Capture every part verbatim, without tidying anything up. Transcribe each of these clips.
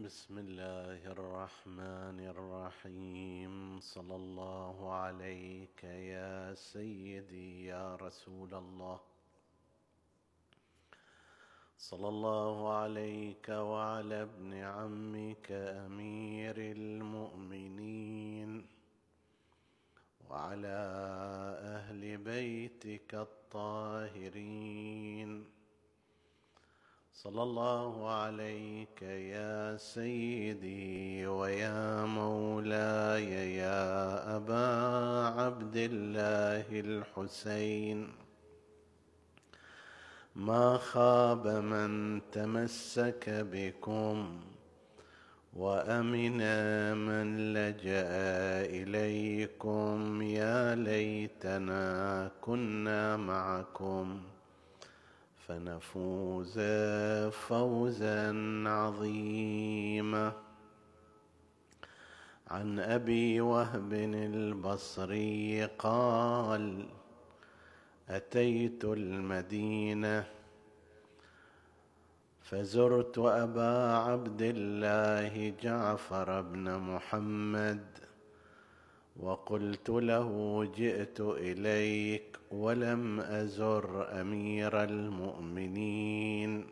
بسم الله الرحمن الرحيم. صلى الله عليك يا سيدي يا رسول الله. صلى الله عليك وعلى ابن عمك أمير المؤمنين وعلى أهل بيتك الطاهرين. صلى الله عليك يا سيدي ويا مولاي يا أبا عبد الله الحسين. ما خاب من تمسك بكم وأمن من لجأ إليكم. يا ليتنا كنا معكم فنفوز فوزا عظيما. عن أبي وهب البصري قال: أتيت المدينة فزرت أبا عبد الله جعفر بن محمد وقلت له: جئت إليك ولم أزر أمير المؤمنين.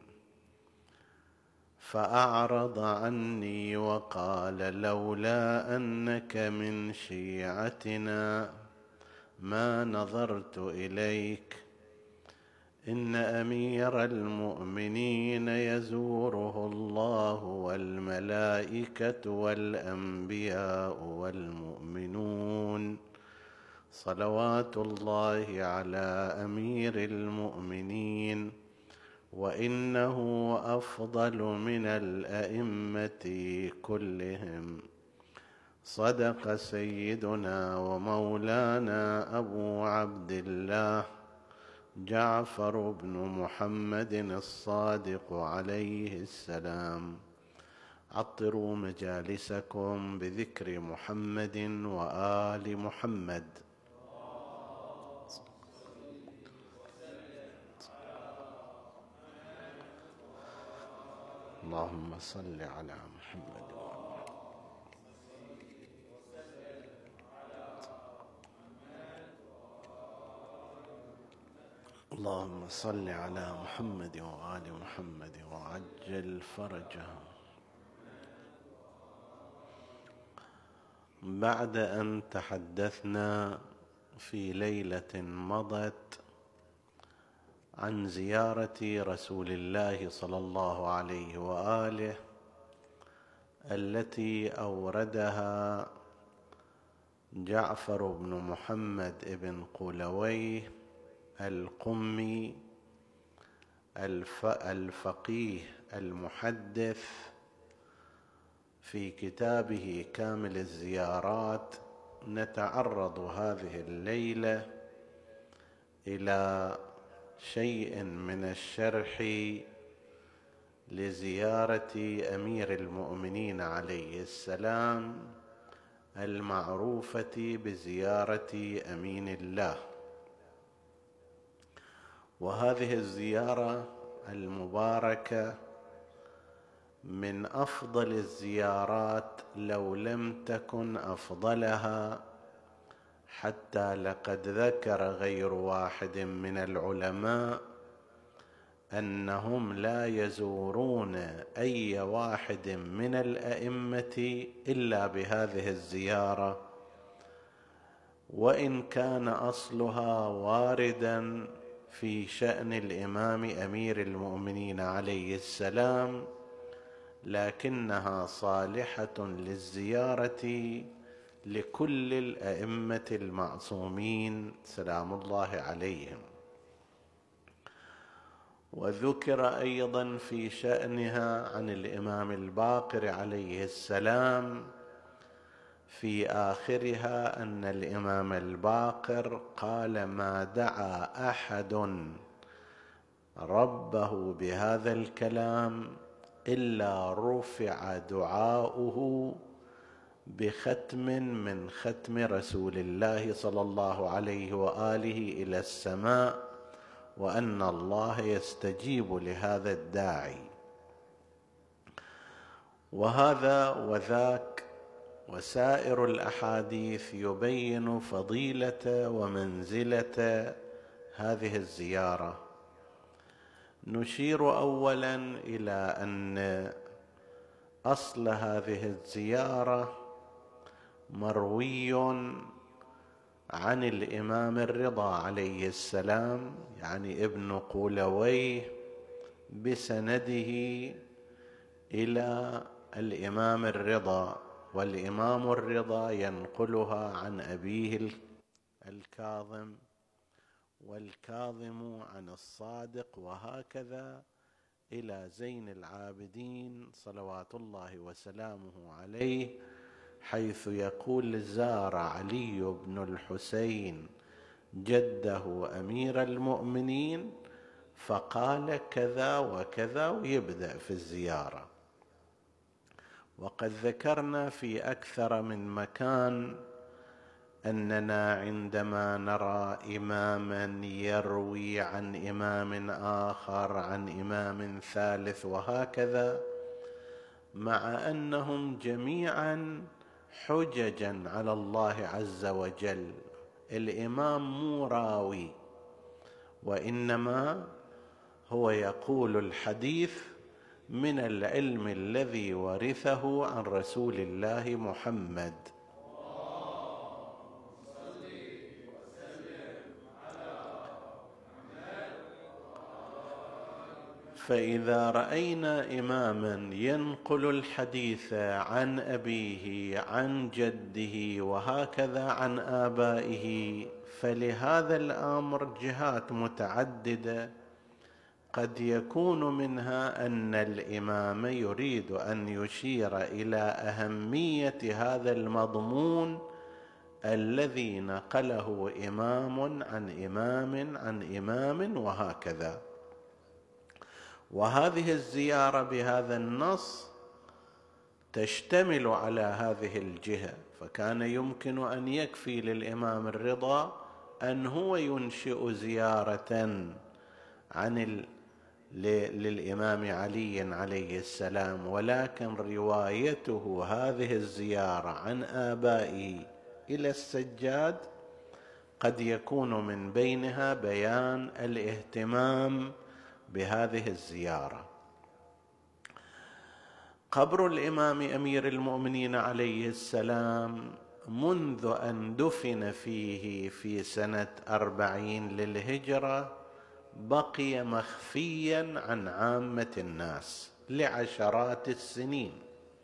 فأعرض عني وقال: لولا أنك من شيعتنا ما نظرت إليك. إن أمير المؤمنين يزوره الله والملائكة والأنبياء والمؤمنون، صلوات الله على أمير المؤمنين، وإنه أفضل من الأئمة كلهم. صدق سيدنا ومولانا أبو عبد الله جعفر بن محمد الصادق عليه السلام. عطروا مجالسكم بذكر محمد وآل محمد. اللهم صل على محمد وآل اللهم صل على محمد وآل محمد وعجل فرجهم. بعد أن تحدثنا في ليلة مضت عن زيارة رسول الله صلى الله عليه وآله التي أوردها جعفر بن محمد بن قولويه القمي الفقيه المحدث في كتابه كامل الزيارات. نتعرض هذه الليلة إلى شيء من الشرح لزيارة أمير المؤمنين عليه السلام المعروفة بزيارة أمين الله. وهذه الزيارة المباركة من أفضل الزيارات لو لم تكن أفضلها، حتى لقد ذكر غير واحد من العلماء أنهم لا يزورون أي واحد من الأئمة إلا بهذه الزيارة، وإن كان أصلها واردا في شأن الإمام أمير المؤمنين عليه السلام، لكنها صالحة للزيارة لكل الأئمة المعصومين سلام الله عليهم. وذكر أيضا في شأنها عن الإمام الباقر عليه السلام في آخرها أن الإمام الباقر قال: ما دعا أحد ربه بهذا الكلام إلا رفع دعاؤه بختم من ختم رسول الله صلى الله عليه وآله إلى السماء، وأن الله يستجيب لهذا الداعي. وهذا وذاك وسائر الأحاديث يبين فضيلة ومنزلة هذه الزيارة. نشير أولا إلى أن أصل هذه الزيارة مروي عن الإمام الرضا عليه السلام، يعني ابن قولويه، بسنده إلى الإمام الرضا، والإمام الرضا ينقلها عن أبيه الكاظم، والكاظم عن الصادق، وهكذا إلى زين العابدين صلوات الله وسلامه عليه، حيث يقول: زار علي بن الحسين جده أمير المؤمنين فقال كذا وكذا، ويبدأ في الزيارة. وقد ذكرنا في أكثر من مكان أننا عندما نرى إماما يروي عن إمام آخر عن إمام ثالث وهكذا، مع أنهم جميعا حججا على الله عز وجل، الإمام مو راوي، وإنما هو يقول الحديث من العلم الذي ورثه عن رسول الله محمد. فإذا رأينا إماما ينقل الحديث عن أبيه عن جده وهكذا عن آبائه، فلهذا الأمر جهات متعددة، قد يكون منها أن الإمام يريد أن يشير إلى أهمية هذا المضمون الذي نقله إمام عن إمام عن إمام وهكذا. وهذه الزيارة بهذا النص تشتمل على هذه الجهة، فكان يمكن أن يكفي للإمام الرضا أن هو ينشئ زيارة عن ال... للإمام علي عليه السلام، ولكن روايته هذه الزيارة عن آبائه إلى السجاد قد يكون من بينها بيان الاهتمام بهذه الزيارة. قبر الإمام أمير المؤمنين عليه السلام منذ أن دفن فيه في سنة أربعين للهجرة بقي مخفيا عن عامة الناس لعشرات السنين،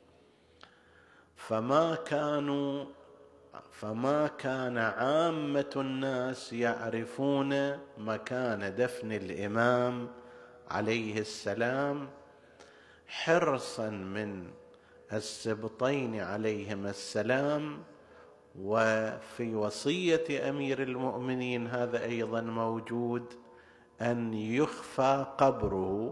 فما كانوا فما كان عامة الناس يعرفون مكان دفن الإمام عليه السلام، حرصا من السبطين عليهم السلام. وفي وصية أمير المؤمنين هذا أيضا موجود، أن يخفى قبره،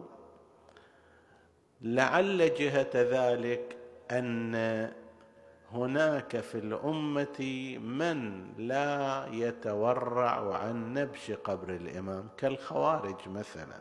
لعل جهة ذلك أن هناك في الأمة من لا يتورع عن نبش قبر الإمام كالخوارج مثلا.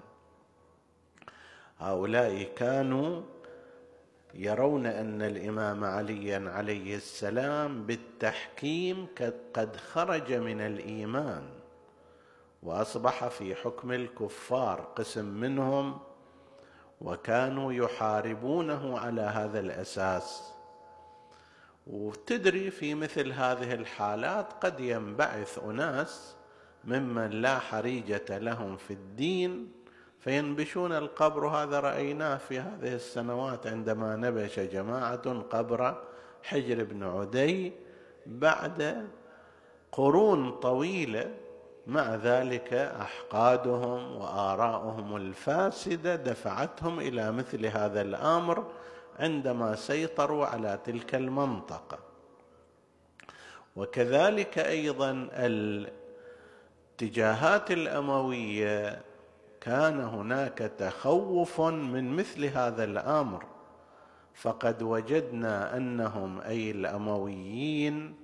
هؤلاء كانوا يرون أن الإمام علي عليه السلام بالتحكيم قد خرج من الإيمان وأصبح في حكم الكفار قسم منهم، وكانوا يحاربونه على هذا الأساس. وتدري في مثل هذه الحالات قد ينبعث أناس ممن لا حريجة لهم في الدين فينبشون القبر. هذا رأيناه في هذه السنوات عندما نبش جماعة قبر حجر بن عدي بعد قرون طويلة، مع ذلك أحقادهم وآراءهم الفاسدة دفعتهم إلى مثل هذا الأمر عندما سيطروا على تلك المنطقة. وكذلك أيضا الاتجاهات الأموية كان هناك تخوف من مثل هذا الأمر، فقد وجدنا أنهم أي الأمويين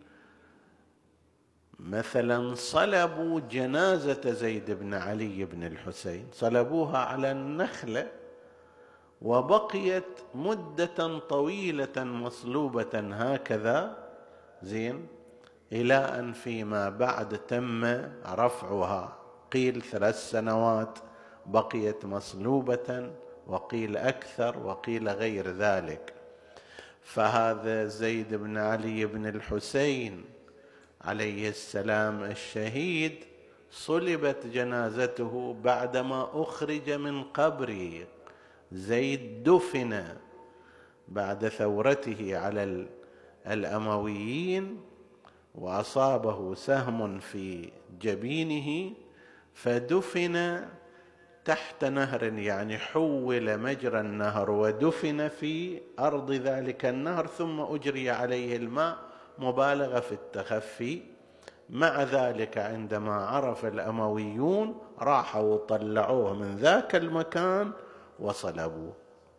مثلا صلبوا جنازة زيد بن علي بن الحسين، صلبوها على النخلة وبقيت مدة طويلة مصلوبة هكذا زين، إلى أن فيما بعد تم رفعها، قيل ثلاث سنوات بقيت مصلوبة، وقيل أكثر، وقيل غير ذلك. فهذا زيد بن علي بن الحسين عليه السلام الشهيد صلبت جنازته بعدما أخرج من قبره. زيد دفن بعد ثورته على الأمويين، وأصابه سهم في جبينه فدفن تحت نهر، يعني حول مجرى النهر ودفن في أرض ذلك النهر، ثم أجري عليه الماء مبالغة في التخفي. مع ذلك عندما عرف الأمويون راحوا وطلعوه من ذاك المكان وصلبوه.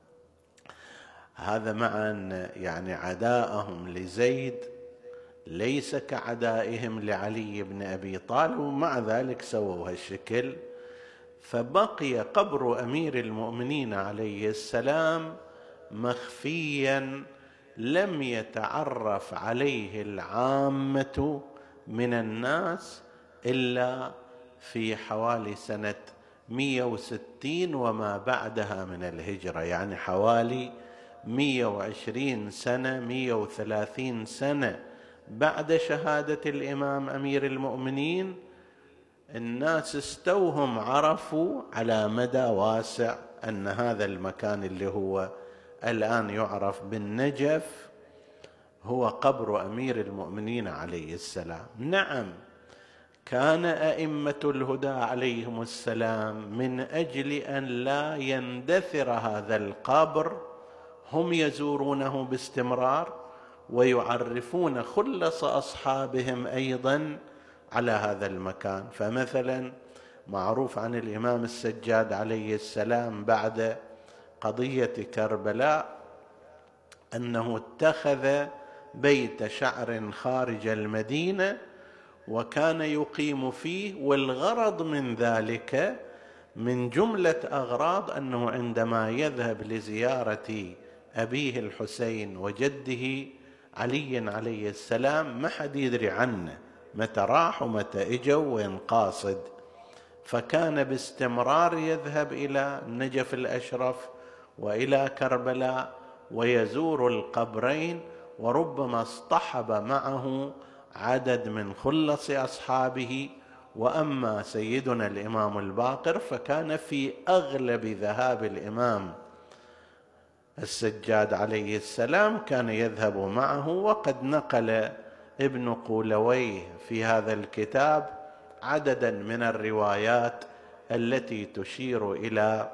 هذا مع أن يعني عداءهم لزيد ليس كعدائهم لعلي بن أبي طالب، ومع ذلك سووا هالشكل. فبقي قبر أمير المؤمنين عليه السلام مخفيا، لم يتعرف عليه العامة من الناس إلا في حوالي سنة مئة وستين وما بعدها من الهجرة، يعني حوالي مئة وعشرين سنة، مئة وثلاثين سنة بعد شهادة الإمام أمير المؤمنين. الناس استوهم عرفوا على مدى واسع أن هذا المكان اللي هو الآن يعرف بالنجف هو قبر أمير المؤمنين عليه السلام. نعم، كان أئمة الهدى عليهم السلام من أجل أن لا يندثر هذا القبر هم يزورونه باستمرار، ويعرفون خلص أصحابهم أيضا على هذا المكان. فمثلا معروف عن الإمام السجاد عليه السلام بعد قضية كربلاء أنه اتخذ بيت شعر خارج المدينة وكان يقيم فيه، والغرض من ذلك من جملة أغراض أنه عندما يذهب لزيارة أبيه الحسين وجده علي عليه السلام ما حد يدري عنه، متى راح ومتى اجوا وين قاصد. فكان باستمرار يذهب إلى النجف الأشرف وإلى كربلاء ويزور القبرين، وربما اصطحب معه عدد من خلص أصحابه. وأما سيدنا الإمام الباقر فكان في أغلب ذهاب الإمام السجاد عليه السلام كان يذهب معه. وقد نقل ابن قولويه في هذا الكتاب عددا من الروايات التي تشير إلى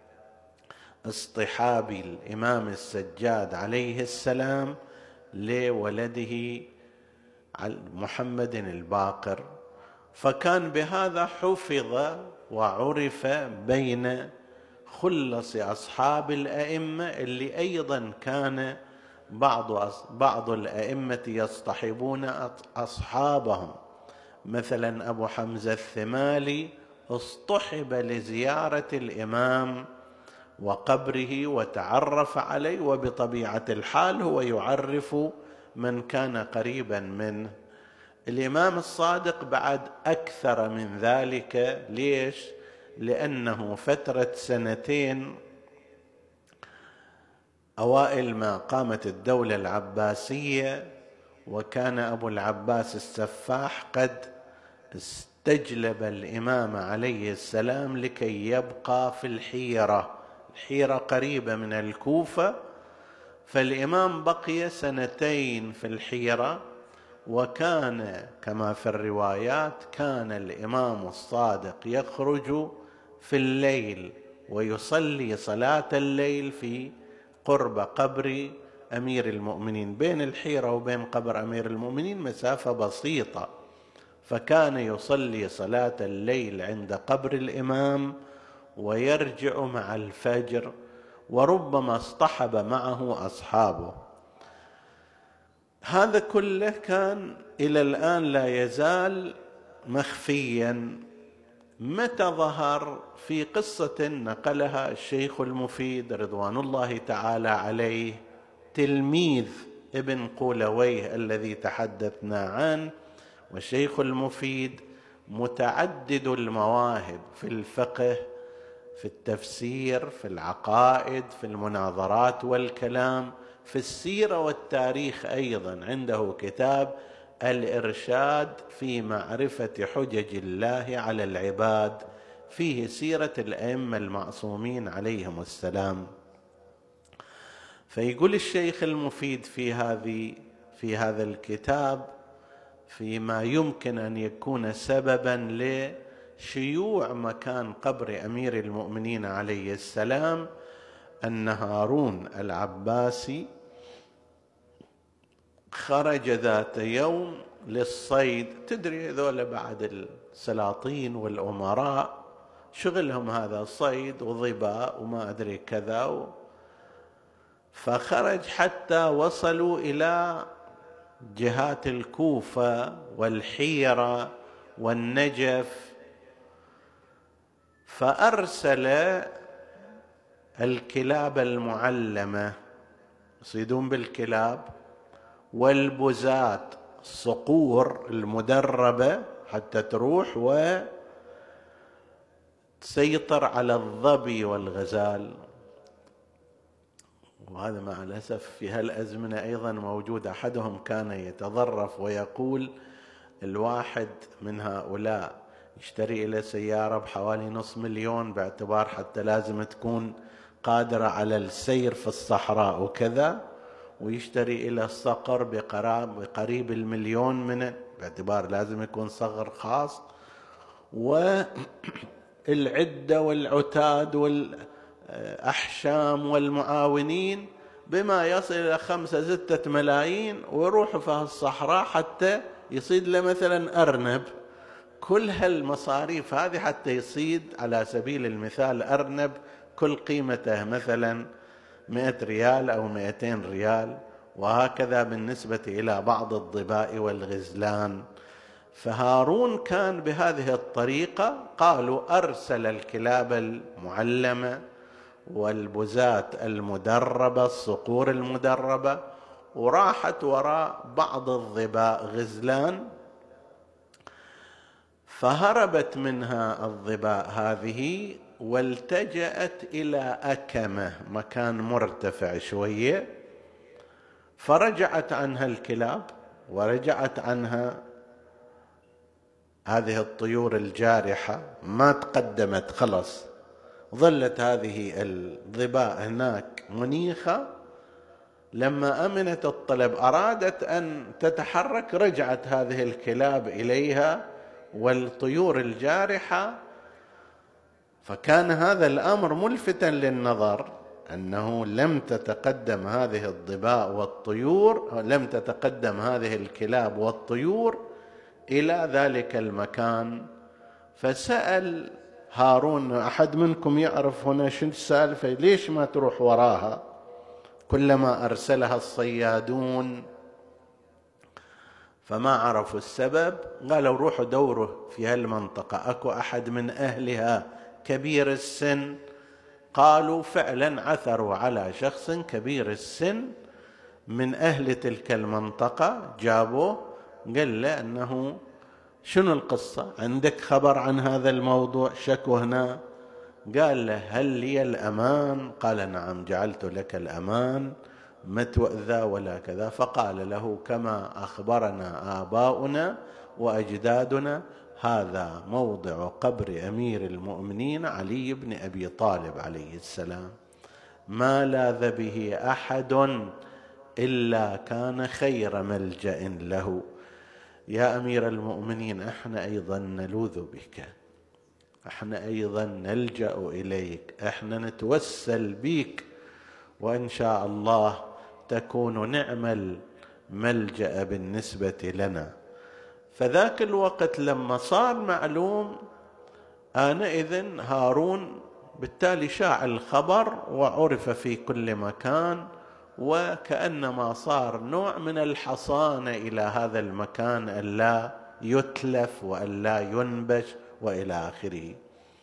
اصطحاب الإمام السجاد عليه السلام لولده محمد الباقر. فكان بهذا حفظ وعرف بين خلص أصحاب الأئمة، اللي أيضا كان بعض بعض الأئمة يصطحبون أصحابهم. مثلا أبو حمزة الثمالي اصطحب لزيارة الإمام وقبره وتعرف عليه، وبطبيعة الحال هو يعرف من كان قريبا منه. الإمام الصادق بعد أكثر من ذلك. ليش؟ لأنه فترة سنتين أوائل ما قامت الدولة العباسية، وكان أبو العباس السفاح قد استجلب الإمام عليه السلام لكي يبقى في الحيرة. الحيرة قريبة من الكوفة، فالإمام بقي سنتين في الحيرة. وكان كما في الروايات كان الإمام الصادق يخرج في الليل ويصلي صلاة الليل في قرب قبر أمير المؤمنين. بين الحيرة وبين قبر أمير المؤمنين مسافة بسيطة، فكان يصلي صلاة الليل عند قبر الإمام ويرجع مع الفجر، وربما اصطحب معه أصحابه. هذا كله كان إلى الآن لا يزال مخفيا متى ظهر؟ في قصة نقلها الشيخ المفيد رضوان الله تعالى عليه، تلميذ ابن قولويه الذي تحدثنا عنه. والشيخ المفيد متعدد المواهب في الفقه، في التفسير، في العقائد، في المناظرات والكلام، في السيرة والتاريخ أيضا. عنده كتاب الإرشاد في معرفة حجج الله على العباد، فيه سيرة الأئمة المعصومين عليهم السلام. فيقول الشيخ المفيد في هذه في هذا الكتاب فيما يمكن أن يكون سببا لشيوع مكان قبر أمير المؤمنين عليه السلام، أن هارون العباسي خرج ذات يوم للصيد. تدري ذولا بعد السلاطين والأمراء شغلهم هذا صيد وظباء وما أدري كذا و... فخرج حتى وصلوا إلى جهات الكوفة والحيرة والنجف، فأرسل الكلاب المعلمة يصيدون بالكلاب، والبزات الصقور المدربة حتى تروح وتسيطر على الظبي والغزال. وهذا مع الأسف في هالأزمنة أيضا موجود. أحدهم كان يتظرف ويقول الواحد من هؤلاء يشتري له سيارة بحوالي نصف مليون، باعتبار حتى لازم تكون قادرة على السير في الصحراء وكذا، ويشتري إلى الصقر بقريب المليون منه، باعتبار لازم يكون صقر خاص، والعدة والعتاد والأحشام والمعاونين بما يصل إلى خمسة ستة ملايين، ويروح في الصحراء حتى يصيد له مثلا أرنب. كل هالمصاريف هذه حتى يصيد على سبيل المثال أرنب كل قيمته مثلا مئة ريال أو مئتين ريال، وهكذا بالنسبة إلى بعض الظباء والغزلان. فهارون كان بهذه الطريقة، قالوا أرسل الكلاب المعلمة والبزات المدربة الصقور المدربة، وراحت وراء بعض الظباء غزلان، فهربت منها الظباء هذه والتجأت إلى أكمة، مكان مرتفع شوية، فرجعت عنها الكلاب ورجعت عنها هذه الطيور الجارحة، ما تقدمت خلص. ظلت هذه الظباء هناك منيخة. لما أمنت الطلب أرادت أن تتحرك، رجعت هذه الكلاب إليها والطيور الجارحة. فكان هذا الأمر ملفتا للنظر، أنه لم تتقدم هذه الظباء والطيور، لم تتقدم هذه الكلاب والطيور إلى ذلك المكان. فسأل هارون: أحد منكم يعرف هنا شو السالفة؟ ليش ما تروح وراها؟ كلما أرسلها الصيادون فما عرفوا السبب. قالوا: روحوا دوروا في هالمنطقة، أكو أحد من أهلها كبير السن. قالوا فعلا عثروا على شخص كبير السن من أهل تلك المنطقة، جابوه، قال له أنه شنو القصة؟ عندك خبر عن هذا الموضوع؟ شكو هنا. قال له: هل لي الأمان؟ قال: نعم، جعلت لك الأمان، ما تؤذى ولا كذا. فقال له: كما أخبرنا آباؤنا وأجدادنا، هذا موضع قبر أمير المؤمنين علي بن أبي طالب عليه السلام، ما لاذ به أحد إلا كان خير ملجأ له. يا أمير المؤمنين، احنا أيضا نلوذ بك، احنا أيضا نلجأ إليك، احنا نتوسل بك، وإن شاء الله تكون نعم الملجأ بالنسبة لنا. فذاك الوقت لما صار معلوم، آنئذ هارون بالتالي شاع الخبر وعرف في كل مكان، وكأنما صار نوع من الحصانة إلى هذا المكان، ألا يتلف وألا ينبش وإلى آخره.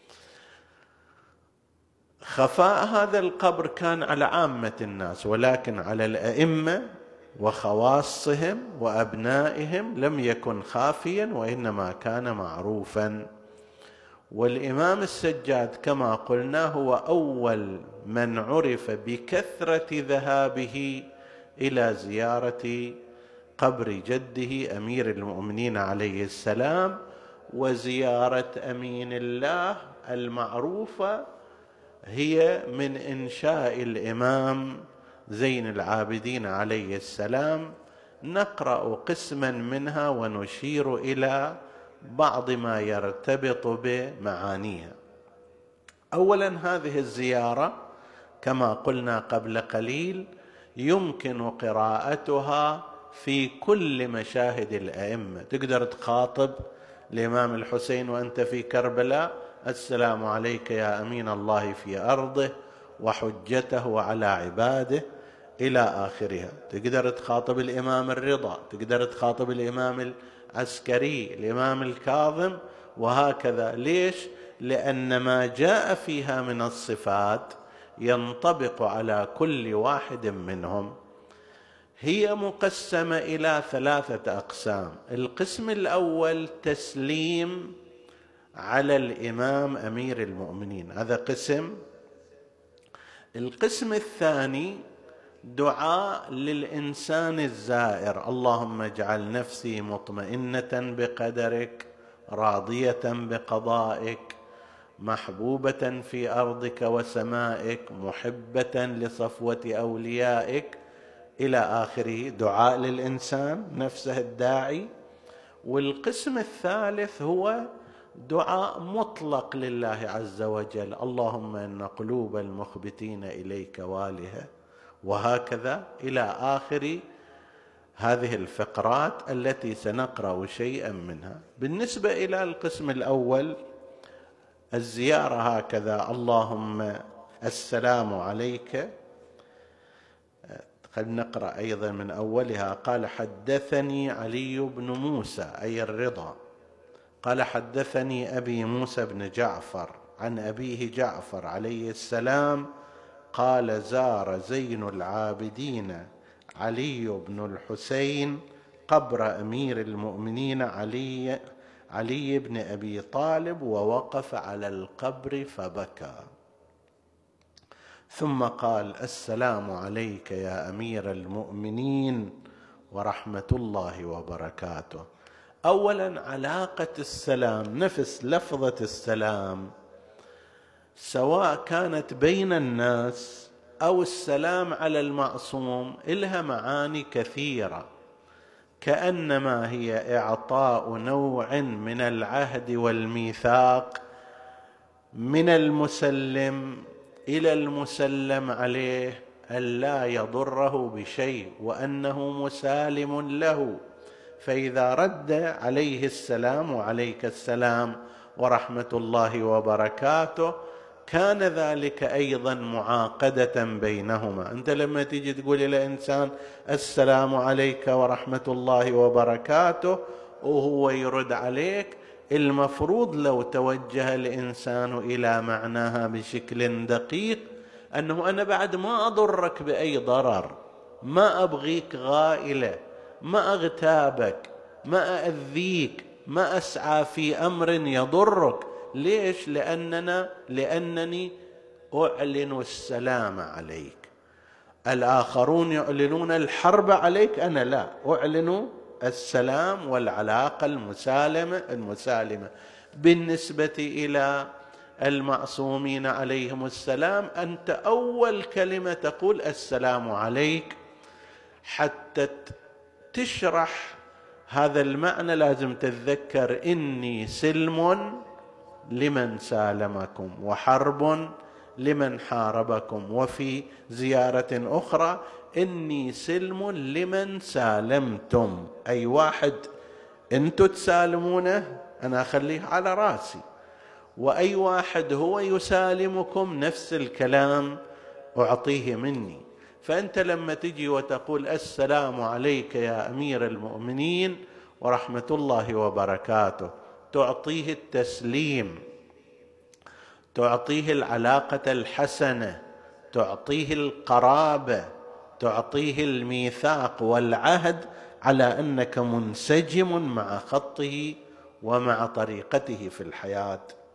خفاء هذا القبر كان على عامة الناس، ولكن على الأئمة وخواصهم وأبنائهم لم يكن خافيا، وإنما كان معروفا. والإمام السجاد كما قلنا هو أول من عرف بكثرة ذهابه إلى زيارة قبر جده أمير المؤمنين عليه السلام، وزيارة أمين الله المعروفة هي من إنشاء الإمام زين العابدين عليه السلام. نقرأ قسما منها ونشير إلى بعض ما يرتبط بمعانيها. أولا، هذه الزيارة كما قلنا قبل قليل يمكن قراءتها في كل مشاهد الأئمة. تقدر تخاطب الإمام الحسين وأنت في كربلاء: السلام عليك يا أمين الله في أرضه وحجته على عباده، إلى آخرها. تقدر تخاطب الإمام الرضا، تقدر تخاطب الإمام العسكري، الإمام الكاظم، وهكذا. ليش؟ لأن ما جاء فيها من الصفات ينطبق على كل واحد منهم. هي مقسمة إلى ثلاثة أقسام. القسم الأول تسليم على الإمام أمير المؤمنين، هذا قسم. القسم الثاني دعاء للإنسان الزائر: اللهم اجعل نفسي مطمئنة بقدرك، راضية بقضائك، محبوبة في أرضك وسمائك، محبة لصفوة أوليائك، إلى آخره. دعاء للإنسان نفسه الداعي. والقسم الثالث هو دعاء مطلق لله عز وجل: اللهم إن قلوب المخبتين إليك والهة، وهكذا إلى آخر هذه الفقرات التي سنقرأ شيئا منها. بالنسبة إلى القسم الأول الزيارة هكذا: اللهم السلام عليك. خلينا نقرأ أيضا من أولها. قال: حدثني علي بن موسى أي الرضا قال: حدثني أبي موسى بن جعفر عن أبيه جعفر عليه السلام قال: زار زين العابدين علي بن الحسين قبر أمير المؤمنين علي علي بن أبي طالب، ووقف على القبر فبكى، ثم قال: السلام عليك يا أمير المؤمنين ورحمة الله وبركاته. أولا، علاقة السلام، نفس لفظة السلام، سواء كانت بين الناس أو السلام على المعصوم، إلها معاني كثيرة، كأنما هي إعطاء نوع من العهد والميثاق من المسلم إلى المسلم عليه ألا يضره بشيء، وأنه مسالم له. فإذا رد عليه السلام: وعليك السلام ورحمة الله وبركاته، كان ذلك أيضا معاقدة بينهما. أنت لما تيجي تقول إلى إنسان السلام عليك ورحمة الله وبركاته وهو يرد عليك، المفروض لو توجه الإنسان إلى معناها بشكل دقيق أنه أنا بعد ما أضرك بأي ضرر، ما أبغيك غائلة، ما أغتابك، ما أذيك، ما أسعى في أمر يضرك. ليش؟ لأننا لأنني أعلن السلام عليك. الآخرون يعلنون الحرب عليك، أنا لا، أعلن السلام والعلاقة المسالمة المسالمة. بالنسبة إلى المعصومين عليهم السلام، أنت أول كلمة تقول السلام عليك. حتى تشرح هذا المعنى لازم تتذكر: إني سلم لمن سالمكم وحرب لمن حاربكم. وفي زيارة أخرى: إني سلم لمن سالمتم، أي واحد أنتم تسالمونه أنا أخليه على رأسي، وأي واحد هو يسالمكم نفس الكلام أعطيه مني. فأنت لما تجي وتقول السلام عليك يا أمير المؤمنين ورحمة الله وبركاته، تعطيه التسليم، تعطيه العلاقة الحسنة، تعطيه القرابة، تعطيه الميثاق والعهد على أنك منسجم مع خطه ومع طريقته في الحياة.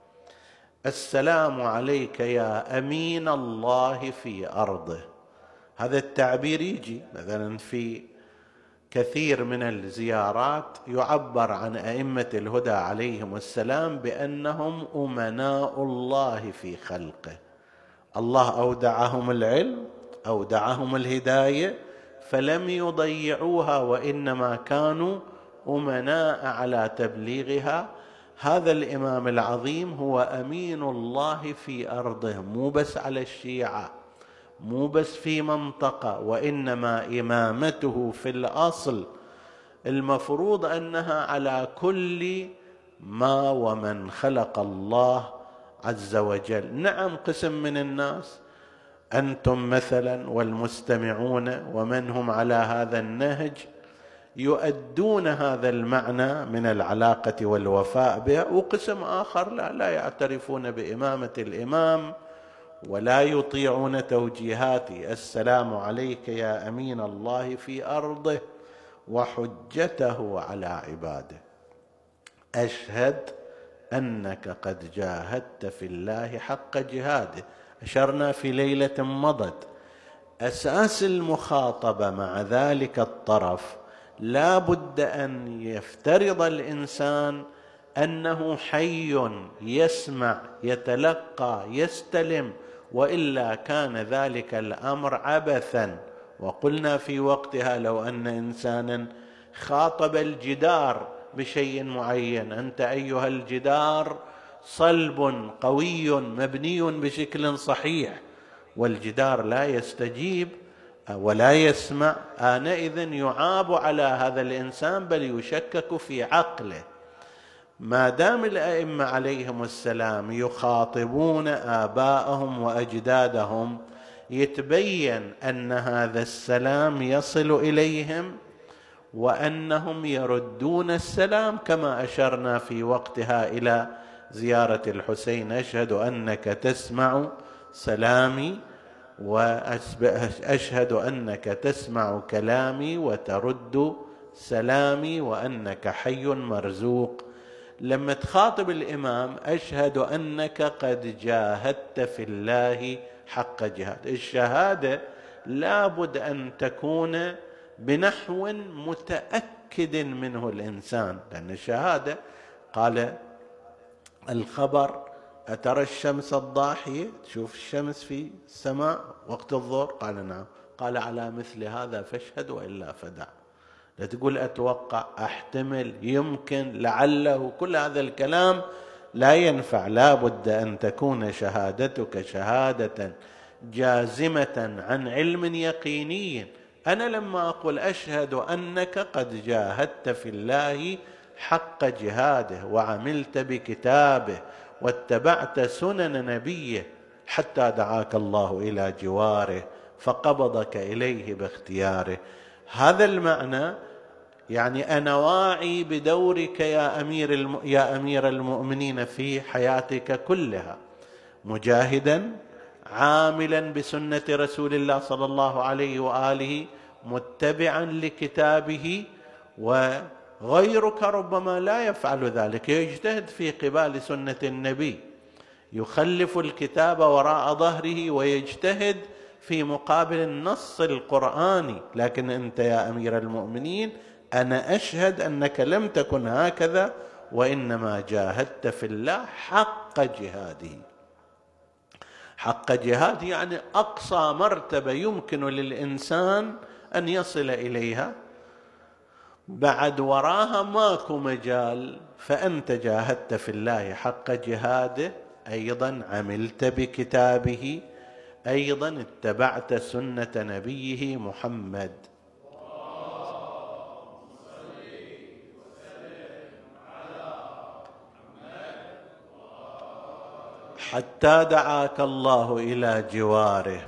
السلام عليك يا أمين الله في أرضه. هذا التعبير يجي مثلا في كثير من الزيارات، يعبر عن أئمة الهدى عليهم السلام بأنهم أمناء الله في خلقه. الله أودعهم العلم، أودعهم الهداية، فلم يضيعوها، وإنما كانوا أمناء على تبليغها. هذا الإمام العظيم هو أمين الله في أرضه، مو بس على الشيعة، مو بس في منطقة، وإنما إمامته في الأصل المفروض أنها على كل ما ومن خلق الله عز وجل. نعم، قسم من الناس، أنتم مثلا والمستمعون ومن هم على هذا النهج، يؤدون هذا المعنى من العلاقة والوفاء بها، وقسم آخر لا, لا يعترفون بإمامة الإمام ولا يطيعون توجيهاته. السلام عليك يا أمين الله في أرضه وحجته على عباده. أشهد أنك قد جاهدت في الله حق جهاده. أشرنا في ليلة مضت أساس المخاطبة مع ذلك الطرف لا بد أن يفترض الإنسان أنه حي يسمع يتلقى يستلم، وإلا كان ذلك الأمر عبثا. وقلنا في وقتها لو أن إنسانا خاطب الجدار بشيء معين، أنت أيها الجدار صلب قوي مبني بشكل صحيح، والجدار لا يستجيب ولا يسمع، آنئذ يعاب على هذا الإنسان بل يشكك في عقله. ما دام الأئمة عليهم السلام يخاطبون آباءهم وأجدادهم، يتبين أن هذا السلام يصل إليهم وأنهم يردون السلام، كما أشرنا في وقتها إلى زيارة الحسين: أشهد أنك تسمع سلامي وأشهد أنك تسمع كلامي وترد سلامي وأنك حي مرزوق. لما تخاطب الإمام أشهد أنك قد جاهدت في الله حق جهاد. الشهادة لابد أن تكون بنحو متأكد منه الإنسان، لأن الشهادة قال الخبر: أترى الشمس الضاحية؟ تشوف الشمس في السماء وقت الظهر؟ قال نعم. قال على مثل هذا فاشهد وإلا فدع. لا تقول أتوقع، أحتمل، يمكن، لعله، كل هذا الكلام لا ينفع. لا بد أن تكون شهادتك شهادة جازمة عن علم يقيني. أنا لما أقول أشهد أنك قد جاهدت في الله حق جهاده وعملت بكتابه واتبعت سنن نبيه حتى دعاك الله إلى جواره فقبضك إليه باختياره، هذا المعنى يعني أنا واعي بدورك يا أمير الم... يا أمير المؤمنين في حياتك كلها، مجاهدا عاملا بسنة رسول الله صلى الله عليه وآله، متبعا لكتابه. وغيرك ربما لا يفعل ذلك، يجتهد في قبال سنة النبي، يخلف الكتاب وراء ظهره ويجتهد في مقابل النص القرآني. لكن أنت يا أمير المؤمنين أنا أشهد أنك لم تكن هكذا، وإنما جاهدت في الله حق جهاده. حق جهاد يعني أقصى مرتبة يمكن للإنسان أن يصل إليها، بعد وراها ماكو مجال. فأنت جاهدت في الله حق جهاده، أيضا عملت بكتابه، أيضا اتبعت سنة نبيه محمد حتى دعاك الله إلى جواره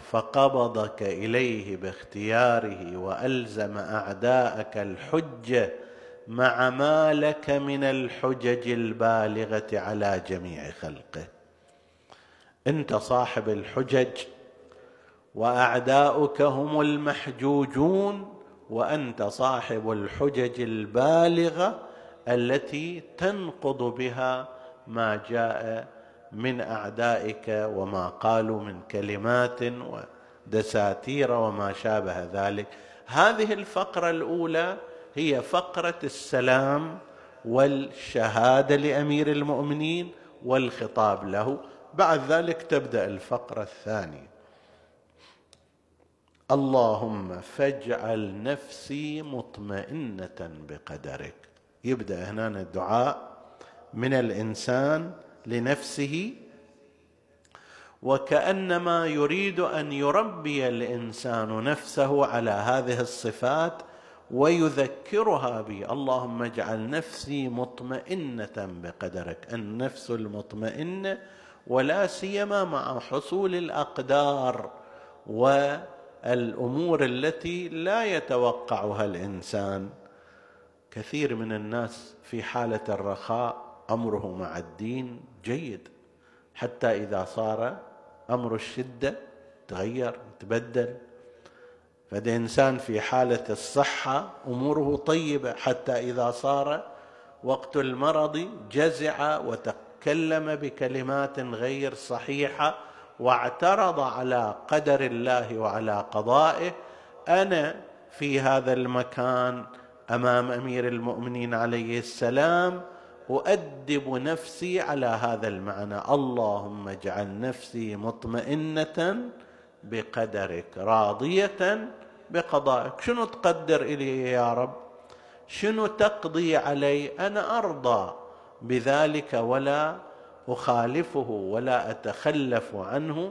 فقبضك إليه باختياره، وألزم أعداءك الحجة مع ما لك من الحجج البالغة على جميع خلقه. أنت صاحب الحجج وأعداؤك هم المحجوجون، وأنت صاحب الحجج البالغة التي تنقض بها ما جاء من أعدائك وما قالوا من كلمات ودساتير وما شابه ذلك. هذه الفقرة الأولى هي فقرة السلام والشهادة لأمير المؤمنين والخطاب له. بعد ذلك تبدأ الفقرة الثانية: اللهم فاجعل نفسي مطمئنة بقدرك. يبدأ هنا الدعاء من الإنسان لنفسه، وكأنما يريد أن يربي الإنسان نفسه على هذه الصفات ويذكرها به. اللهم اجعل نفسي مطمئنة بقدرك. النفس المطمئنة، ولا سيما مع حصول الأقدار والأمور التي لا يتوقعها الإنسان. كثير من الناس في حالة الرخاء أمره مع الدين جيد، حتى إذا صار أمر الشدة تغير تبدل. فده إنسان في حالة الصحة أموره طيبة، حتى إذا صار وقت المرض جزع وتكلم بكلمات غير صحيحة واعترض على قدر الله وعلى قضائه. أنا في هذا المكان أمام أمير المؤمنين عليه السلام أؤدب نفسي على هذا المعنى: اللهم اجعل نفسي مطمئنة بقدرك راضية بقضائك. شنو تقدر إلي يا رب؟ شنو تقضي علي؟ أنا أرضى بذلك ولا أخالفه ولا أتخلف عنه.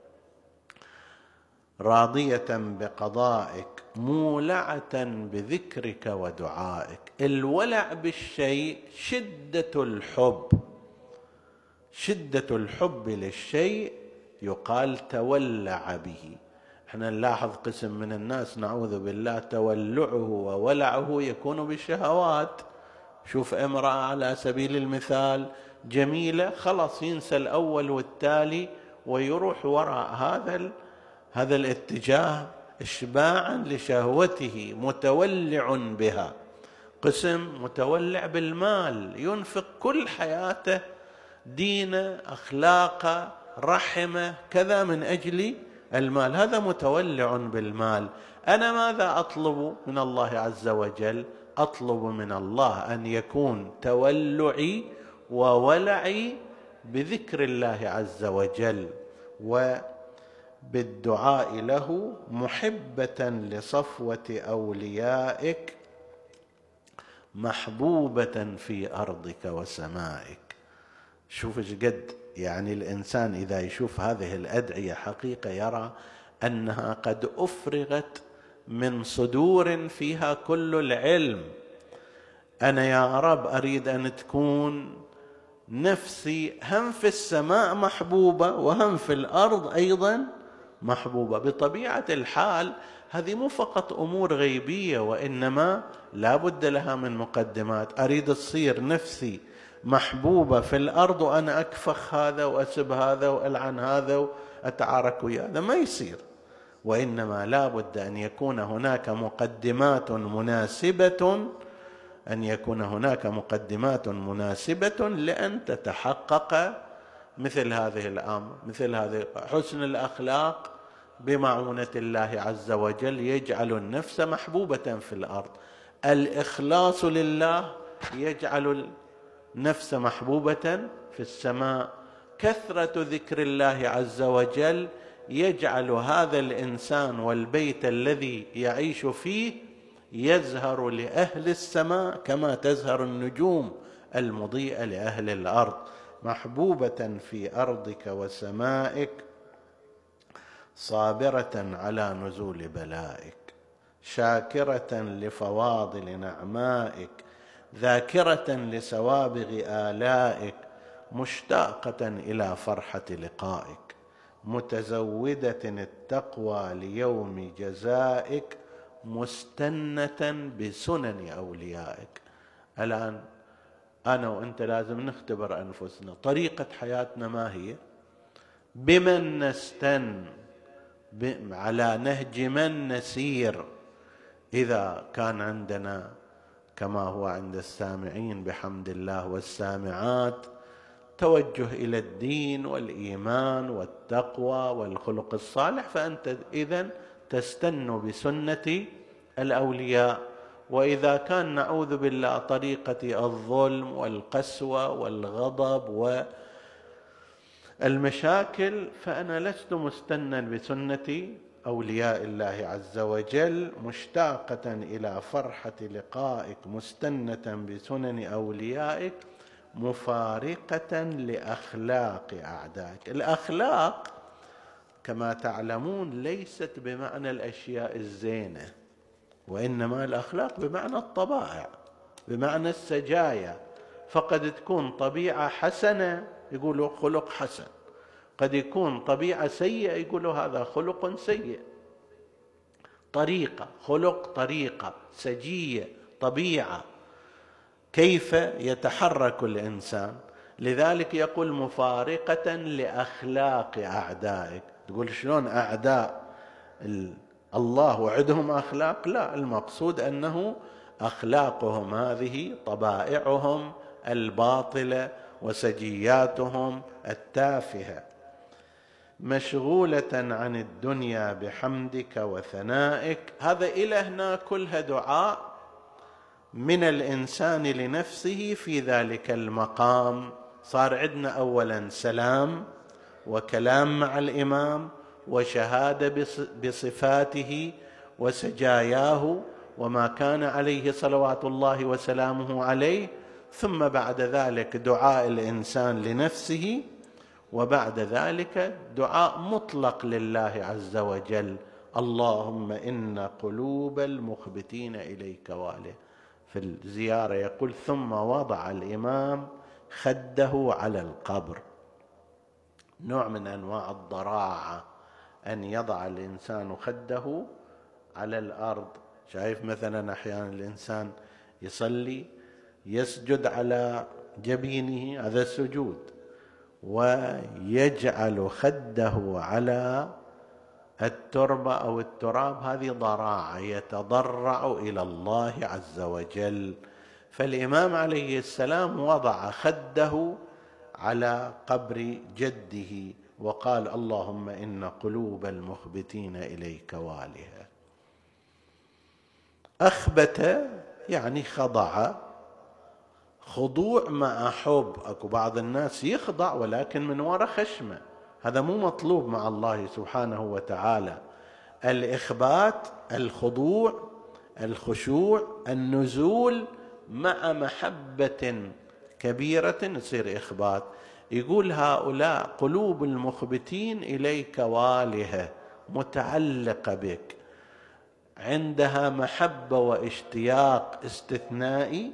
راضية بقضائك مولعة بذكرك ودعائك. الولع بالشيء شدة الحب، شدة الحب للشيء يقال تولع به. احنا نلاحظ قسم من الناس نعوذ بالله تولعه وولعه يكون بالشهوات. شوف امرأة على سبيل المثال جميلة، خلاص ينسى الأول والتالي ويروح وراء هذا هذا الاتجاه إشباعا لشهوته، متولع بها. قسم متولع بالمال، ينفق كل حياته دينه أخلاقه رحمه كذا من أجل المال، هذا متولع بالمال. أنا ماذا أطلب من الله عز وجل؟ أطلب من الله أن يكون تولعي وولعي بذكر الله عز وجل وبالدعاء له، محبة لصفوة أوليائك محبوبة في أرضك وسمائك. شوف ايش قد يعني الإنسان إذا يشوف هذه الأدعية حقيقة يرى أنها قد أفرغت من صدور فيها كل العلم. أنا يا رب أريد أن تكون نفسي هم في السماء محبوبة وهم في الأرض أيضا محبوبة. بطبيعة الحال هذه مو فقط أمور غيبية، وإنما لا بد لها من مقدمات. أريد تصير نفسي محبوبة في الأرض وأنا أكفخ هذا وأسب هذا وألعن هذا وأتعارك وياه، هذا ما يصير. وإنما لا بد أن يكون هناك مقدمات مناسبة أن يكون هناك مقدمات مناسبة لأن تتحقق مثل هذه الأمر، مثل هذه حسن الأخلاق بمعونة الله عز وجل يجعل النفس محبوبة في الأرض. الإخلاص لله يجعل النفس محبوبة في السماء. كثرة ذكر الله عز وجل يجعل هذا الإنسان والبيت الذي يعيش فيه يزهر لأهل السماء كما تزهر النجوم المضيئة لأهل الأرض. محبوبة في أرضك وسمائك، صابرة على نزول بلائك، شاكرة لفواضل نعمائك، ذاكرة لسوابغ آلائك، مشتاقة إلى فرحة لقائك، متزودة التقوى ليوم جزائك، مستنة بسنن أوليائك. الآن أنا وأنت لازم نختبر أنفسنا، طريقة حياتنا ما هي؟ بمن نستن؟ على نهج من نسير؟ إذا كان عندنا كما هو عند السامعين بحمد الله والسامعات توجه إلى الدين والإيمان والتقوى والخلق الصالح، فأنت إذن تستن بسنة الأولياء. وإذا كان نعوذ بالله طريقة الظلم والقسوة والغضب والمشاكل، فأنا لست مستنا بسنة أولياء الله عز وجل، مشتاقة إلى فرحة لقائك، مستنة بسنن أوليائك، مفارقة لأخلاق أعدائك. الأخلاق كما تعلمون ليست بمعنى الأشياء الزينة، وإنما الأخلاق بمعنى الطبائع، بمعنى السجايا. فقد تكون طبيعة حسنة يقولوا خلق حسن، قد يكون طبيعة سيئة يقولوا هذا خلق سيء. طريقة، خلق، طريقة، سجية، طبيعة، كيف يتحرك الإنسان. لذلك يقول مفارقة لأخلاق أعدائك. تقول شلون أعداء الله وعدهم أخلاق؟ لا، المقصود أنه أخلاقهم هذه طبائعهم الباطلة وسجياتهم التافهة، مشغولة عن الدنيا بحمدك وثنائك. هذا إلى هنا كلها دعاء من الإنسان لنفسه في ذلك المقام. صار عندنا أولا سلام وكلام مع الإمام وشهادة بصفاته وسجاياه وما كان عليه صلوات الله وسلامه عليه، ثم بعد ذلك دعاء الإنسان لنفسه، وبعد ذلك دعاء مطلق لله عز وجل: اللهم إن قلوب المخبتين إليك واله. في الزيارة يقول: ثم وضع الإمام خده على القبر. نوع من أنواع الضراعة أن يضع الإنسان خده على الأرض. شايف مثلا أحيانا الإنسان يصلي يسجد على جبينه، هذا السجود، ويجعل خده على التربة أو التراب، هذه ضراعة، يتضرع إلى الله عز وجل. فالإمام عليه السلام وضع خده على قبر جده وقال: اللهم إن قلوب المخبتين إليك والها. أخبت يعني خضع، خضوع مع حب. أكو بعض الناس يخضع ولكن من وراء خشمة، هذا مو مطلوب مع الله سبحانه وتعالى. الإخبات، الخضوع، الخشوع، النزول مع محبة كبيرة يصير إخبات. يقول: هؤلاء قلوب المخبتين إليك والهة، متعلقة بك، عندها محبة واشتياق استثنائي.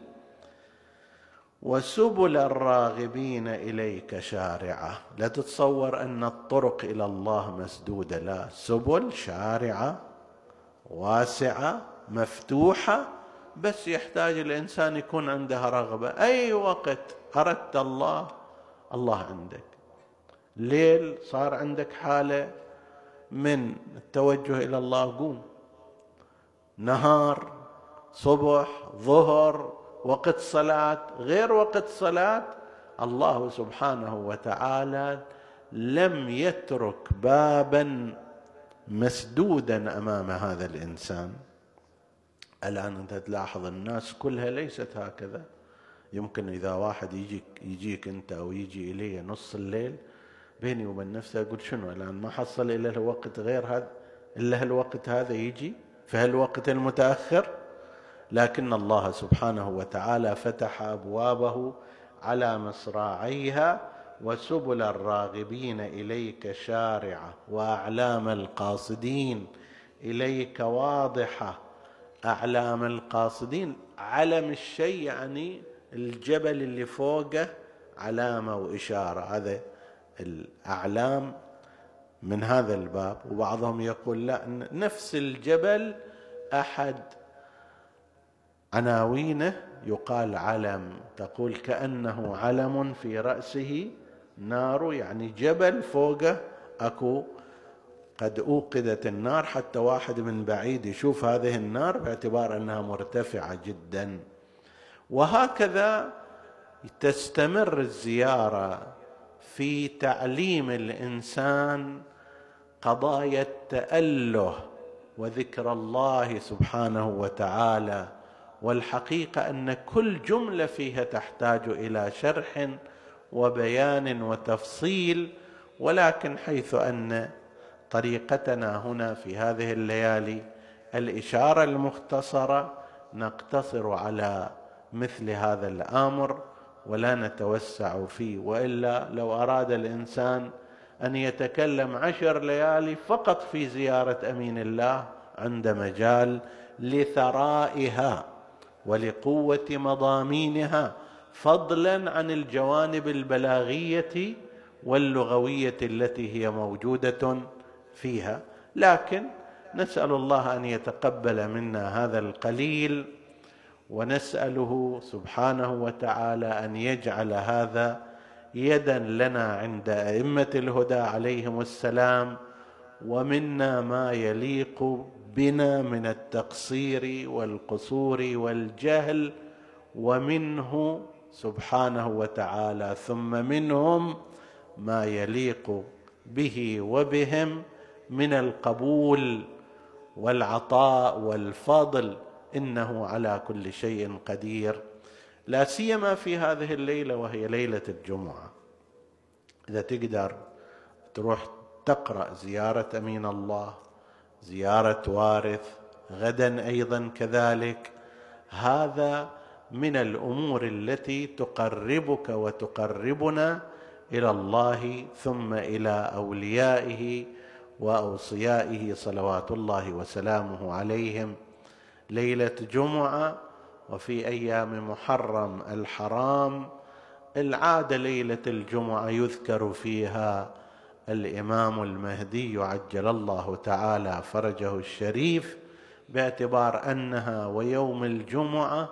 وسبل الراغبين إليك شارعة. لا تتصور أن الطرق إلى الله مسدودة، لا، سبل شارعة واسعة مفتوحة، بس يحتاج الإنسان يكون عنده رغبة. أي وقت أردت الله، الله عندك. ليل صار عندك حالة من التوجه إلى الله، قوم. نهار، صبح، ظهر، وقت صلاة، غير وقت صلاة، الله سبحانه وتعالى لم يترك بابا مسدودا أمام هذا الإنسان. الآن أنت تلاحظ الناس كلها ليست هكذا. يمكن إذا واحد يجيك, يجيك أنت أو يجي إلي نص الليل، بيني وبين نفسي أقول: شنو الآن ما حصل إلا الوقت غير هذا، إلا هالوقت هذا يجي في هالوقت المتأخر. لكن الله سبحانه وتعالى فتح أبوابه على مصراعيها. وسبل الراغبين إليك شارعة، وأعلام القاصدين إليك واضحة. أعلام القاصدين، علم الشيء يعني الجبل اللي فوقه علامة وإشارة، هذا الأعلام من هذا الباب. وبعضهم يقول: لا، نفس الجبل أحد عناوينه يقال علم، تقول كأنه علم في رأسه نار، يعني جبل فوقه أكو قد أوقدت النار حتى واحد من بعيد يشوف هذه النار باعتبار أنها مرتفعة جدا. وهكذا تستمر الزيارة في تعليم الإنسان قضايا التأله وذكر الله سبحانه وتعالى. والحقيقة أن كل جملة فيها تحتاج إلى شرح وبيان وتفصيل، ولكن حيث أن طريقتنا هنا في هذه الليالي الإشارة المختصرة، نقتصر على مثل هذا الأمر ولا نتوسع فيه. وإلا لو أراد الإنسان أن يتكلم عشر ليالي فقط في زيارة أمين الله عند مجال لثرائها ولقوة مضامينها، فضلا عن الجوانب البلاغية واللغوية التي هي موجودة فيها. لكن نسأل الله أن يتقبل منا هذا القليل، ونسأله سبحانه وتعالى أن يجعل هذا يدا لنا عند أئمة الهدى عليهم السلام، ومنا ما يليق بنا من التقصير والقصور والجهل، ومنه سبحانه وتعالى ثم منهم ما يليق به وبهم من القبول والعطاء والفضل، إنه على كل شيء قدير. لا سيما في هذه الليلة وهي ليلة الجمعة، إذا تقدر تروح تقرأ زيارة أمين الله، زيارة وارث، غدا أيضا كذلك. هذا من الأمور التي تقربك وتقربنا إلى الله ثم إلى أوليائه وأوصيائه صلوات الله وسلامه عليهم. ليلة جمعة وفي أيام محرم الحرام العادة ليلة الجمعة يذكر فيها الإمام المهدي عجل الله تعالى فرجه الشريف، باعتبار أنها ويوم الجمعة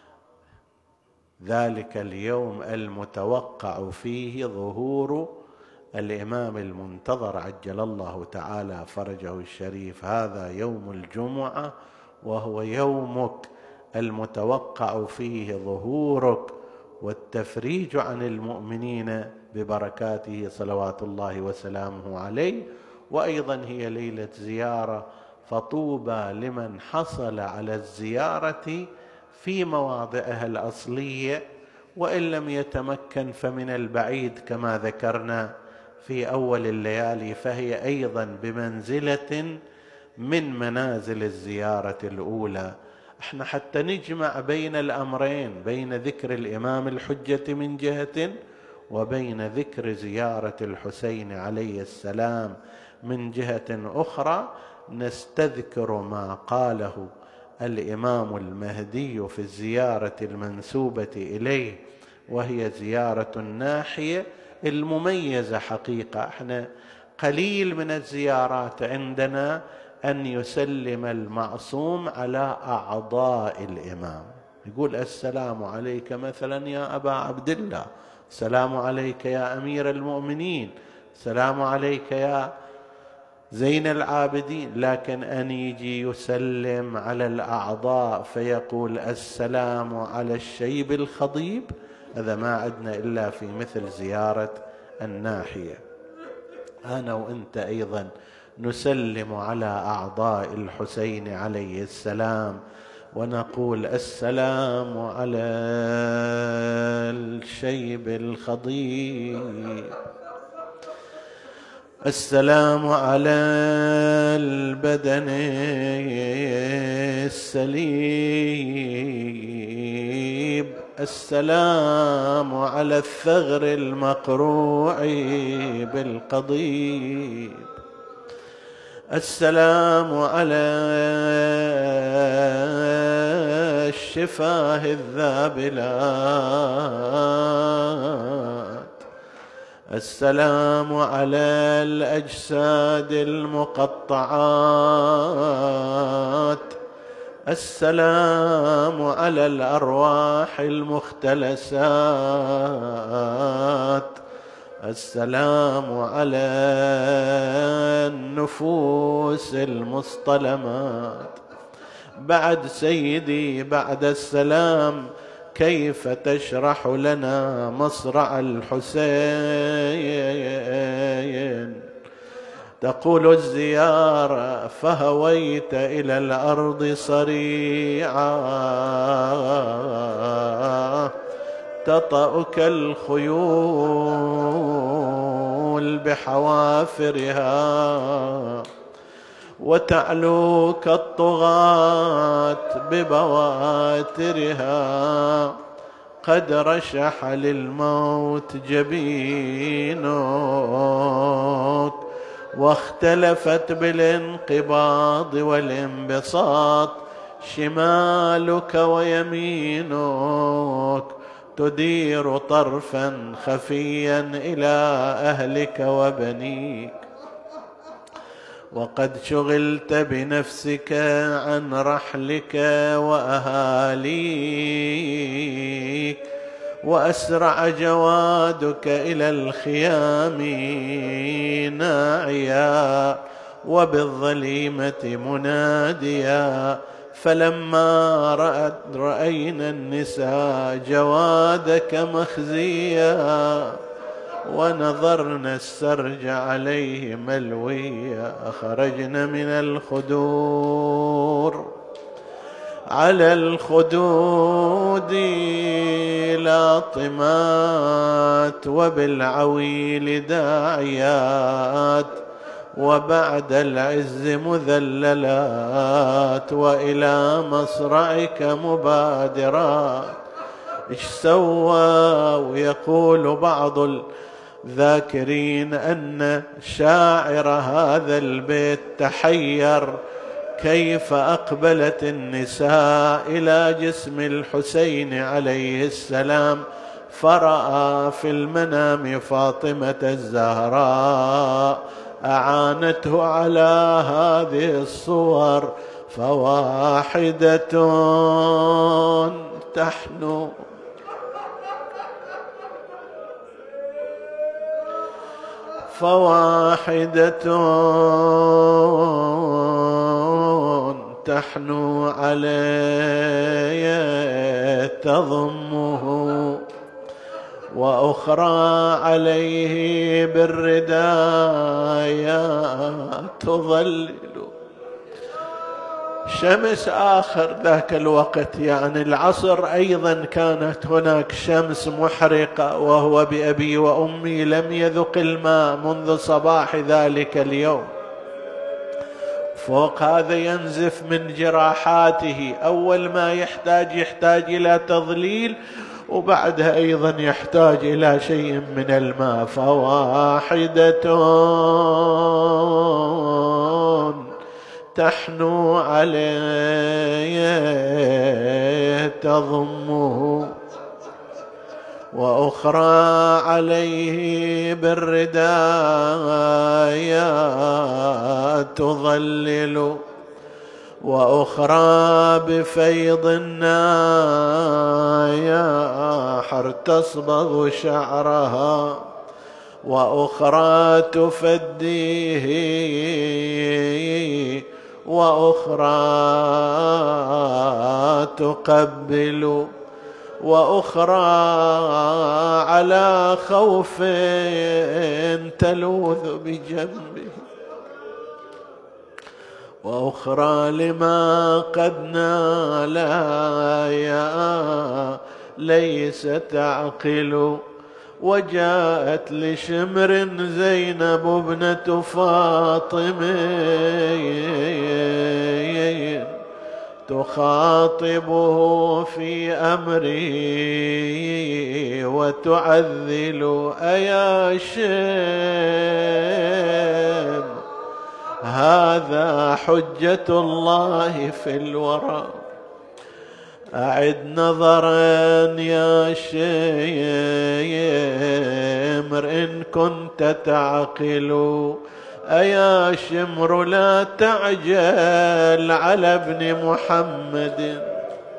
ذلك اليوم المتوقع فيه ظهور الإمام المنتظر عجل الله تعالى فرجه الشريف. هذا يوم الجمعة وهو يومك المتوقع فيه ظهورك والتفريج عن المؤمنين ببركاته صلوات الله وسلامه عليه. وأيضا هي ليلة زيارة، فطوبى لمن حصل على الزيارة في مواضعها الأصلية، وإن لم يتمكن فمن البعيد كما ذكرنا في أول الليالي، فهي أيضا بمنزلة من منازل الزيارة الأولى. احنا حتى نجمع بين الأمرين، بين ذكر الإمام الحجة من جهة وبين ذكر زيارة الحسين عليه السلام من جهة أخرى، نستذكر ما قاله الإمام المهدي في الزيارة المنسوبة إليه، وهي زيارة الناحية المميزة. حقيقة احنا قليل من الزيارات عندنا أن يسلم المعصوم على أعضاء الإمام، يقول السلام عليك مثلا يا أبا عبد الله، السلام عليك يا أمير المؤمنين، السلام عليك يا زين العابدين. لكن أن يجي يسلم على الأعضاء فيقول السلام على الشيب الخضيب، هذا ما عندنا إلا في مثل زيارة الناحية. أنا وأنت أيضا نسلم على أعضاء الحسين عليه السلام ونقول السلام على الشيب الخضيب، السلام على البدن السليب، السلام على الثغر المقروع بالقضيب، السلام على الشفاه الذابلات، السلام على الأجساد المقطعات، السلام على الأرواح المختلسات، السلام على النفوس المصطلمات. بعد سيدي، بعد السلام، كيف تشرح لنا مصرع الحسين؟ تقول الزيارة: فهويت إلى الأرض صريعا، تطأك الخيول بحوافرها، وتعلوك الطغاة ببواترها. قد رشح للموت جبينك، واختلفت بالانقباض والانبساط شمالك ويمينك، تدير طرفا خفيا إلى أهلك وبنيك. وقد شغلت بنفسك عن رحلك وأهاليك، وأسرع جوادك إلى الخيام ناعيا، وبالظليمة مناديا. فلما رأت رأينا النساء جوادك مخزيا، ونظرنا السرج عليه ملويا، خرجنا من الخدور على الخدود لاطمات، وبالعويل داعيات، وبعد العز مذللات، وإلى مصرعك مبادرات. إيش سوى؟ ويقول بعض الذاكرين أن شاعر هذا البيت تحير كيف أقبلت النساء إلى جسم الحسين عليه السلام، فرأى في المنام فاطمة الزهراء أعانته على هذه الصور، فواحدة تحنو فواحدة تحنو عليه تضمه، وأخرى عليه بالردايا تظلل. شمس آخر ذاك الوقت، يعني العصر أيضا كانت هناك شمس محرقة، وهو بأبي وأمي لم يذق الماء منذ صباح ذلك اليوم. فوق هذا ينزف من جراحاته، أول ما يحتاج يحتاج إلى تظليل، وبعدها أيضا يحتاج إلى شيء من الماء. فواحدة تحنو عليه تضمه، وأخرى عليه بالردايا تظلل، وأخرى بفيض النايا تصبغ شعرها، وأخرى تفديه، وأخرى تقبل، وأخرى على خوف تلوذ بجنبه، وأخرى لما قد نالها ليس تعقل. وجاءت لشمر زينب ابنة فاطم تخاطبه في أمري وتعذل: أيا شيم هذا حجة الله في الورى، أعد نظرا يا شيمر إن كنت تعقل. أيا شمر لا تعجل على ابن محمد.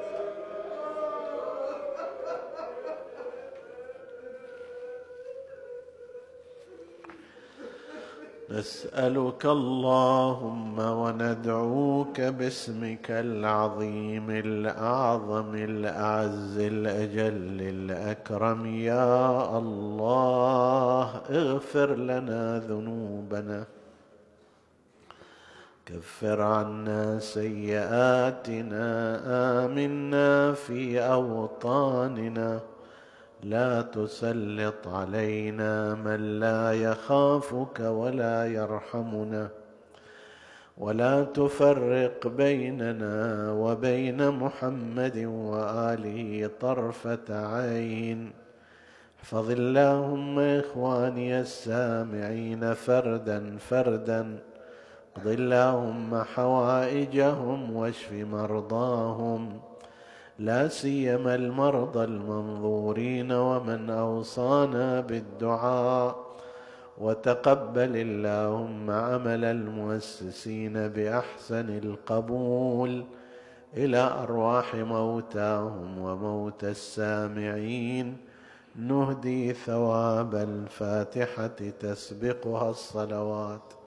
نسألك اللهم وندعوك باسمك العظيم الأعظم الأعز الأجل الأكرم، يا الله اغفر لنا ذنوبنا، كفر عنا سيئاتنا، آمنا في أوطاننا، لا تسلط علينا من لا يخافك ولا يرحمنا، ولا تفرق بيننا وبين محمد وآله طرفة عين. احفظ اللهم إخواني السامعين فردا فردا، اقض اللهم حوائجهم واشف مرضاهم، لا سيما المرضى المنظورين ومن أوصانا بالدعاء، وتقبل اللهم عمل المؤسسين بأحسن القبول إلى أرواح موتاهم وموتى السامعين. نهدي ثواب الفاتحة تسبقها الصلوات.